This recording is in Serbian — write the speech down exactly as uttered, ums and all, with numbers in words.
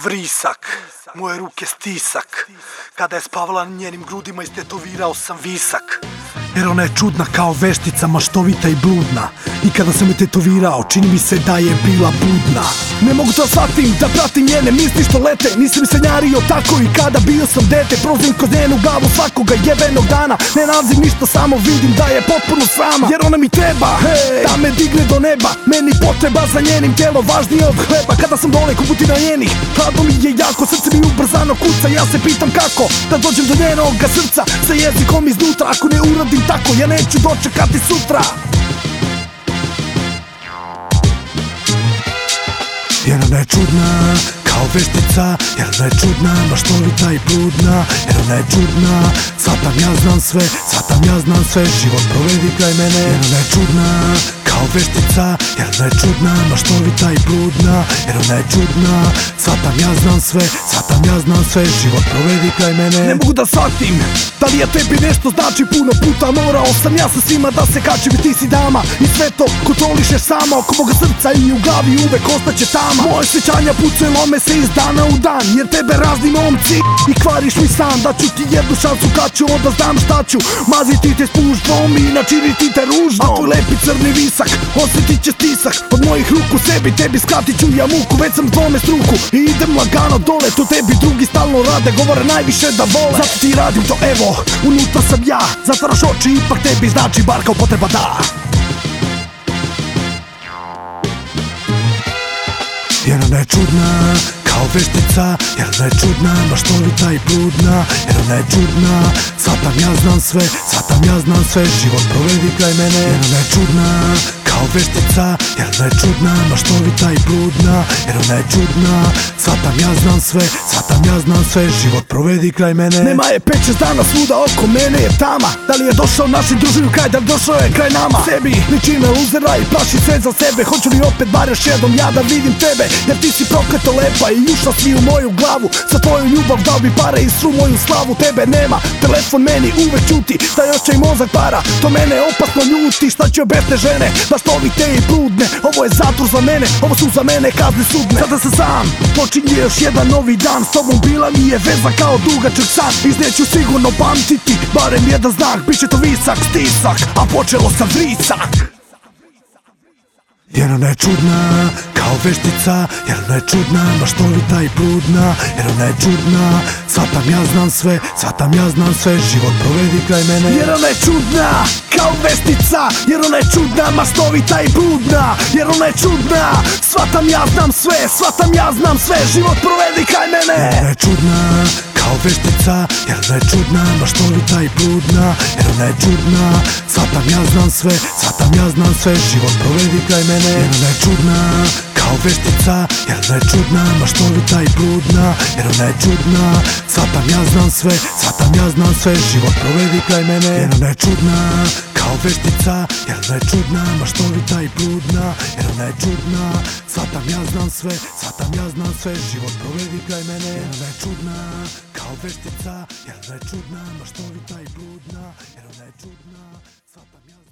vrisak, moje ruke stisak. Kada je spavala na njenim grudima istetovirao sam visak. Jer ona je čudna kao veštica, maštovita i bludna. I kada sam je tetovirao, čini mi se da je bila budna. Ne mogu da shvatim, da pratim njene misli što lete. Nisam sanjario tako i kada bio sam dete. Prozim kroz njenu glavu svakoga jebenog dana. Ne nalazim ništa, samo vidim da je potpuno srama. Jer ona mi treba, hey, da me digne do neba. Meni potreba za njenim tijelo važnije od hleba. Kada sam dole kuputina njenih, hladno mi je jako, srce mi ubrzano kuca. Ja se pitam kako da dođem do njenoga srca sa jezikom iznutra. Ako ne uradim tako, ja neću dočekati sutra. Jer ona je čudna kao veštica, jer ona je čudna, maštovita i bludna. Jer ona je čudna, svatam ja znam sve, svatam ja znam sve, život provedi kraj mene. Jer ona je čudna kao veštica, jer ona je čudna, maštovita i bludna. Jer ona je čudna, svatam ja znam sve, svatam ja znam sve, život provedi kraj mene. Ne mogu da shvatim, da li ja tebi nešto znači, puno puta morao sam ja sa svima da se kačim i ti si dama. I sve to kontrolišeš sama oko moga srca i u glavi uvek ostaće tama. Moje sjećanja pucaju, lome se iz dana u dan, jer tebe razni momci i kvariš mi san. Da ću ti jednu šansu kad ću, onda znam šta ću. Maziti te s pužnom i načiniti te ružnom. A tvoj lepi crni visak, osjetit će stisak od mojih ruku sebi, tebi skratit ću ja muku. Već sam tvome struku i idem lagano dole. To tebi drugi stalno rade, govore najviše da vole. Zato ti radim to, evo, unutra sam ja. Zatvaraš oči, ipak tebi znači bar kao potreba da. Jer ona je čudna kao veštica, jer ona je čudna, maštovita i bludna. Jer ona je čudna, svatam ja znam sve, svatam ja znam sve, život provedi kraj mene. Jer ona je čudna kao veštica, jer ona je čudna, maštovita i bludna. Jer ona je čudna, svatam ja znam sve, svatam ja znam sve, život provedi kraj mene. Nema je pet šest dana, svuda oko mene je tama. Da li je došao našim družinu kraj, da li došao je kraj nama? Sebi liči na luzera i plaši sve za sebe. Hoću li opet bar još jednom ja da vidim tebe? Jer ti si prokleto lepa i ušla si u moju glavu. Za tvoju ljubav dao bi pare i svu moju slavu. Tebe nema, telefon meni uvek čuti, da još će i mozak para. To mene opasno ljuti, šta će obete žene, maštovite i bludne. Ovo je zatvor za mene, ovo su za mene kazne sudne. Sada sam sam, počinje još jedan novi dan. S tobom bila mi je veza kao dugačak san. Iz nje ću sigurno pamtiti barem jedan znak. Biće to visak, stisak, a počelo sam vrisak. Jer ona je čudna kao veštica, jer ona je čudna, maštovita i bludna. Jer ona je čudna, svatam ja znam sve, svatam ja znam sve, život provedi kraj mene. Jer ona je čudna kao veštica, jer ona je čudna, maštovita i bludna. Jer ona je čudna, svatam ja znam sve, svatam ja znam sve, život provedi kraj mene. Jer ona je čudna kao veštica, jer ona je čudna, maštovita i bludna. Jer ona je čudna, svatam ja znam sve, svatam ja znam sve, život provedi kraj mene. Jer ona je čudna kao veštica, jer ona je čudna, maštovita i bludna. Jer ona je čudna, svatam ja znam sve, svatam ja znam sve, život provedi kraj mene. Jer ona je čudna kao veštica, jer ona je čudna, maštovita i bludna. Jer ona je čudna, svatam ja znam sve, svatam ja znam sve, život provedi kraj mene. Jer ona je čudna kao veštica, jer ona je čudna, maštovita i bludna. Jer ona je čudna, svatam ja